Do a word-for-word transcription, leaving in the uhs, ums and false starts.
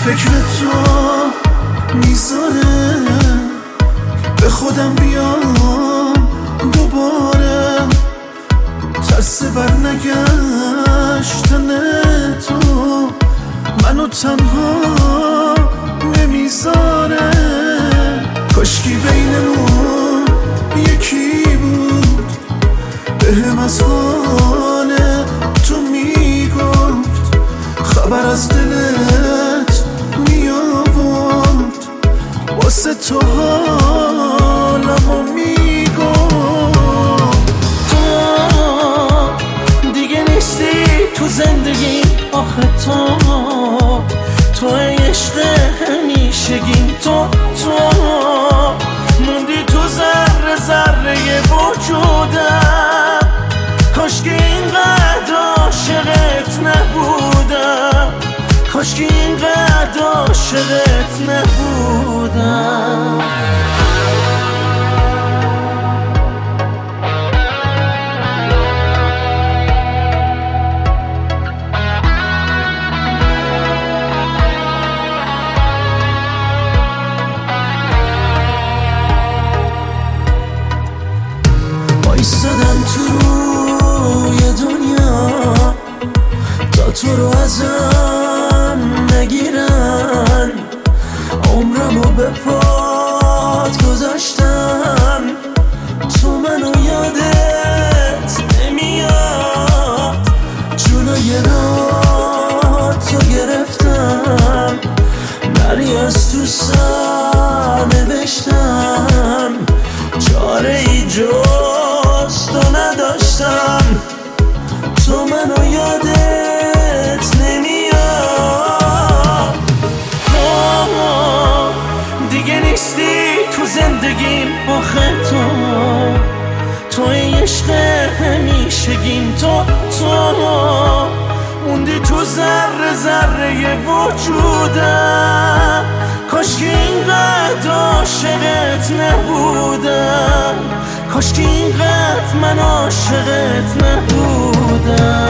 فکر تو میذاره به خودم بیام دوباره، ترس بر نگشتن تو منو تنها نمیذاره. کاشکی بینمون یکی بود بهم از حال تو میگفت، خبر از دلت میآورد، واسه تو حالمو میگفت. تو دیگه نیستی تو زندگی، آخه تو تو عشق همیشگیم، تو تو موندی تو ذره ذره وجودم. کاشکی اینقدر عاشقت نبودم، کاشکی اینقدر عاشقت نبودم. ایستادم تو روی دنیا تا تو رو ازم نگیرن، عمرمو به پات گذاشتم، تو منو یادت نمیاد. جلوی راه تو گرفتم، بری از تو سر نوشتم، چاره ای جز تو نداشتم، تو منو یادت نمیاد. تو دیگه نیستی تو زندگیم، آخه تو تو عشق همیشگیم، تو تو موندی تو ذره ذره وجودم. کاشکی اینقدر عاشقت نبودم، کاشکی اینقدر من عاشقت نبودم.